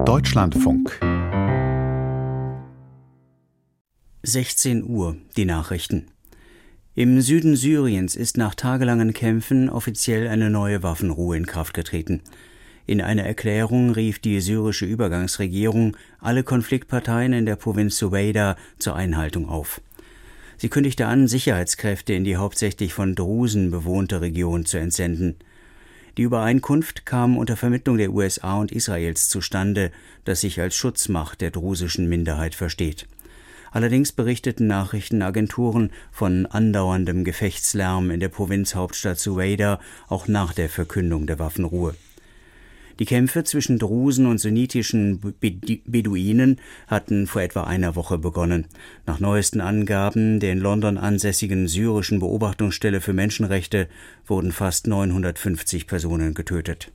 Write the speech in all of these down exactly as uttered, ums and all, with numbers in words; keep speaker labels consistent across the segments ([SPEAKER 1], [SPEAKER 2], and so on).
[SPEAKER 1] Deutschlandfunk.
[SPEAKER 2] sechzehn Uhr, die Nachrichten. Im Süden Syriens ist nach tagelangen Kämpfen offiziell eine neue Waffenruhe in Kraft getreten. In einer Erklärung rief die syrische Übergangsregierung alle Konfliktparteien in der Provinz Suweida zur Einhaltung auf. Sie kündigte an, Sicherheitskräfte in die hauptsächlich von Drusen bewohnte Region zu entsenden. Die Übereinkunft kam unter Vermittlung der U S A und Israels zustande, das sich als Schutzmacht der drusischen Minderheit versteht. Allerdings berichteten Nachrichtenagenturen von andauerndem Gefechtslärm in der Provinzhauptstadt Suweida auch nach der Verkündung der Waffenruhe. Die Kämpfe zwischen Drusen und sunnitischen Beduinen hatten vor etwa einer Woche begonnen. Nach neuesten Angaben der in London ansässigen syrischen Beobachtungsstelle für Menschenrechte wurden fast neunhundertfünfzig Personen getötet.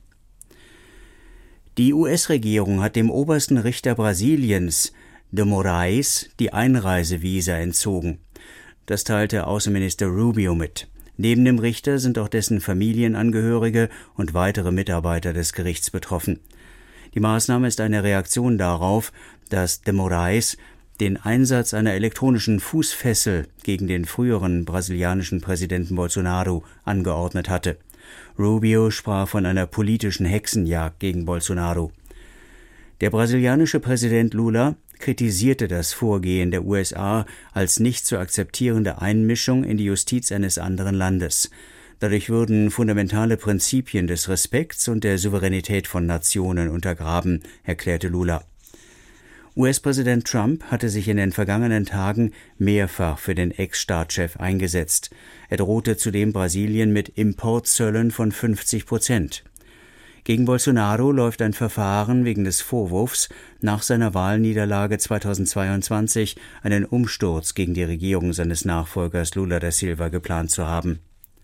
[SPEAKER 2] Die U S-Regierung hat dem obersten Richter Brasiliens, de Moraes, die Einreisevisa entzogen. Das teilte Außenminister Rubio mit. Neben dem Richter sind auch dessen Familienangehörige und weitere Mitarbeiter des Gerichts betroffen. Die Maßnahme ist eine Reaktion darauf, dass de Moraes den Einsatz einer elektronischen Fußfessel gegen den früheren brasilianischen Präsidenten Bolsonaro angeordnet hatte. Rubio sprach von einer politischen Hexenjagd gegen Bolsonaro. Der brasilianische Präsident Lula kritisierte das Vorgehen der U S A als nicht zu akzeptierende Einmischung in die Justiz eines anderen Landes. Dadurch würden fundamentale Prinzipien des Respekts und der Souveränität von Nationen untergraben, erklärte Lula. U S-Präsident Trump hatte sich in den vergangenen Tagen mehrfach für den Ex-Staatschef eingesetzt. Er drohte zudem Brasilien mit Importzöllen von fünfzig Prozent. Gegen Bolsonaro läuft ein Verfahren wegen des Vorwurfs, nach seiner Wahlniederlage zweitausendzweiundzwanzig einen Umsturz gegen die Regierung seines Nachfolgers Lula da Silva geplant zu haben.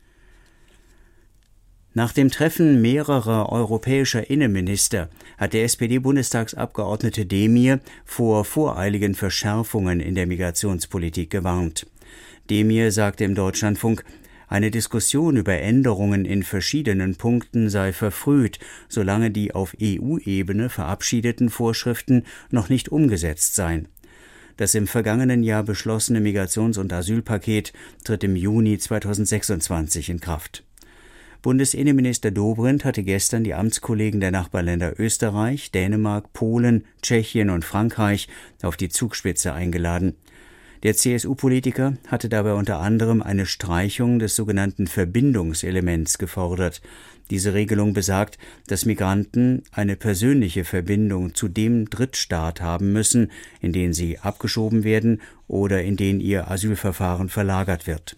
[SPEAKER 2] Nach dem Treffen mehrerer europäischer Innenminister hat der S P D-Bundestagsabgeordnete Demir vor voreiligen Verschärfungen in der Migrationspolitik gewarnt. Demir sagte im Deutschlandfunk, eine Diskussion über Änderungen in verschiedenen Punkten sei verfrüht, solange die auf E U-Ebene verabschiedeten Vorschriften noch nicht umgesetzt seien. Das im vergangenen Jahr beschlossene Migrations- und Asylpaket tritt im Juni zweitausendsechsundzwanzig in Kraft. Bundesinnenminister Dobrindt hatte gestern die Amtskollegen der Nachbarländer Österreich, Dänemark, Polen, Tschechien und Frankreich auf die Zugspitze eingeladen. Der C S U-Politiker hatte dabei unter anderem eine Streichung des sogenannten Verbindungselements gefordert. Diese Regelung besagt, dass Migranten eine persönliche Verbindung zu dem Drittstaat haben müssen, in den sie abgeschoben werden oder in den ihr Asylverfahren verlagert wird.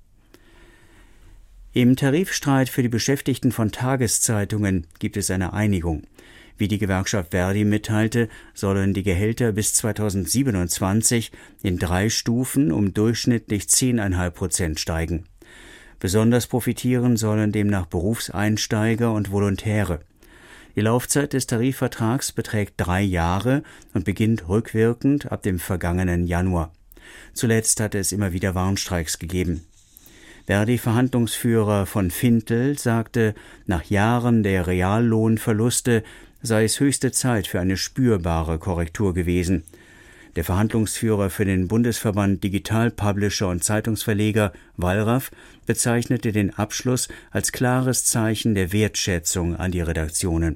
[SPEAKER 2] Im Tarifstreit für die Beschäftigten von Tageszeitungen gibt es eine Einigung. Wie die Gewerkschaft Verdi mitteilte, sollen die Gehälter bis zweitausendsiebenundzwanzig in drei Stufen um durchschnittlich zehn Komma fünf Prozent steigen. Besonders profitieren sollen demnach Berufseinsteiger und Volontäre. Die Laufzeit des Tarifvertrags beträgt drei Jahre und beginnt rückwirkend ab dem vergangenen Januar. Zuletzt hatte es immer wieder Warnstreiks gegeben. Verdi-Verhandlungsführer von Fintel sagte, nach Jahren der Reallohnverluste sei es höchste Zeit für eine spürbare Korrektur gewesen. Der Verhandlungsführer für den Bundesverband Digital Publisher und Zeitungsverleger, Wallraff, bezeichnete den Abschluss als klares Zeichen der Wertschätzung an die Redaktionen.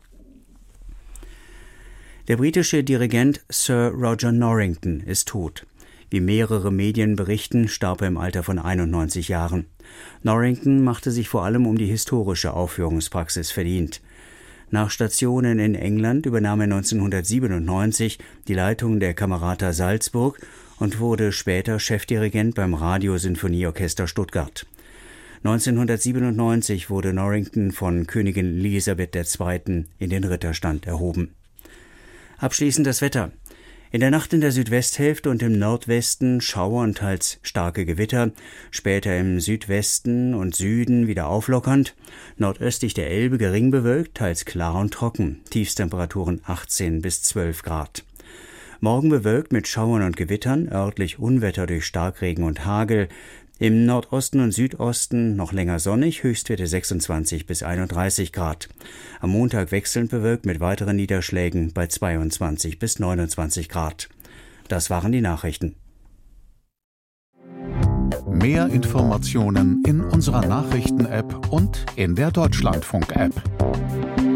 [SPEAKER 2] Der britische Dirigent Sir Roger Norrington ist tot. Wie mehrere Medien berichten, starb er im Alter von einundneunzig Jahren. Norrington machte sich vor allem um die historische Aufführungspraxis verdient. Nach Stationen in England übernahm er neunzehnhundertsiebenundneunzig die Leitung der Camerata Salzburg und wurde später Chefdirigent beim Radio-Sinfonieorchester Stuttgart. neunzehnhundertsiebenundneunzig wurde Norrington von Königin Elisabeth der Zweite in den Ritterstand erhoben. Abschließend das Wetter. In der Nacht in der Südwesthälfte und im Nordwesten Schauer und teils starke Gewitter, später im Südwesten und Süden wieder auflockernd, nordöstlich der Elbe gering bewölkt, teils klar und trocken, Tiefstemperaturen achtzehn bis zwölf Grad. Morgen bewölkt mit Schauern und Gewittern, örtlich Unwetter durch Starkregen und Hagel, Im Nordosten und Südosten noch länger sonnig, Höchstwerte sechsundzwanzig bis einunddreißig Grad. Am Montag wechselnd bewölkt mit weiteren Niederschlägen bei zweiundzwanzig bis neunundzwanzig Grad. Das waren die Nachrichten.
[SPEAKER 1] Mehr Informationen in unserer Nachrichten-App und in der Deutschlandfunk-App.